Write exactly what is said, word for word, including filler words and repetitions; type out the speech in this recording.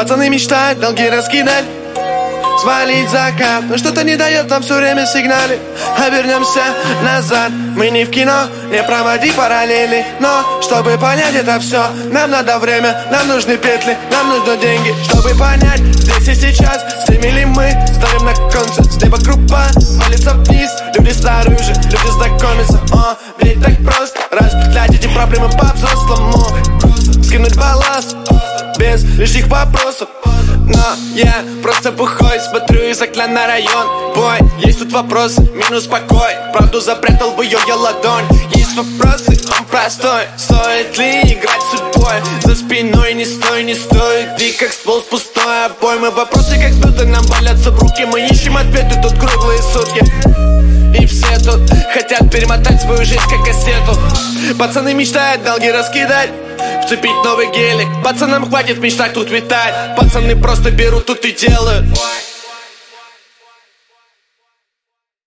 Пацаны мечтают долги раскидать, свалить закат, но что-то не дает нам все время сигнали. А вернемся назад, мы не в кино, не проводи параллели. Но чтобы понять это все, нам надо время, нам нужны петли, нам нужны деньги. Чтобы понять здесь и сейчас, с теми ли мы ставим на конце. С неба крупа, палится вниз, люди снаружи, люди знакомятся. О, ведь так просто распетлять эти проблемы по-взрослому. Скинуть балласт без лишних вопросов. Но я просто бухой, смотрю из окна на район. Бой, есть тут вопросы, минус покой. Правду запрятал в ее я ладонь. Есть вопросы, он простой. Стоит ли играть с судьбой? За спиной не стой, не стоит. И как ствол с пустой обоймы. Вопросы как звезды нам валятся в руки. Мы ищем ответы тут круглые сутки. И все тут хотят перемотать свою жизнь как кассету. Пацаны мечтают долги раскидать, вцепить новый гелик. Пацанам хватит в мечтах тут витать. Пацаны просто берут тут и делают.